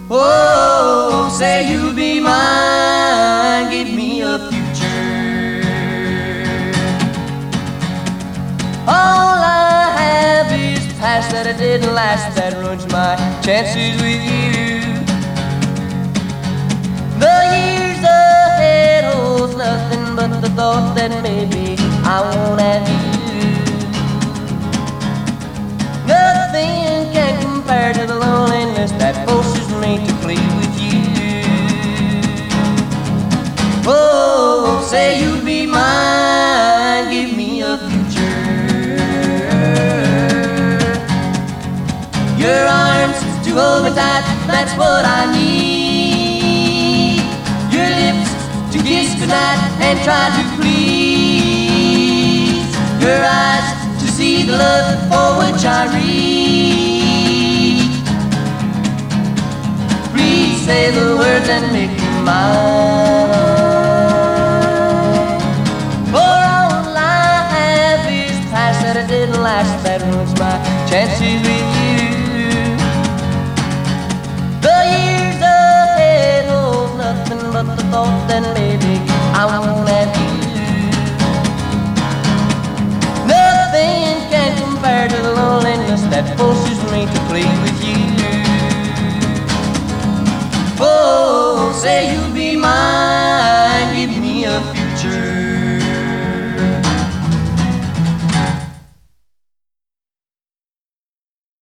Oh, say you'll be mine, give me a future. All I have is past that I didn't last, that ruins my chances with you. The years ahead holds nothing but the thought that maybe I won't have you. Nothing can compare to the loneliness that forces me to plead with you. Oh, say you'll be mine, give me a future. Your arms to hold me tight, that's what I need. Your lips to kiss goodnight and try to please. Your eyes to see the love for which I reach. Please say the words and make me mine. For all I have is past that I didn't last, that ruins my chances with you. The years ahead hold nothing but the thought that maybe I won't have you. Nothing can compare to the loneliness that forces me to plead with you. Oh, say you'll be mine.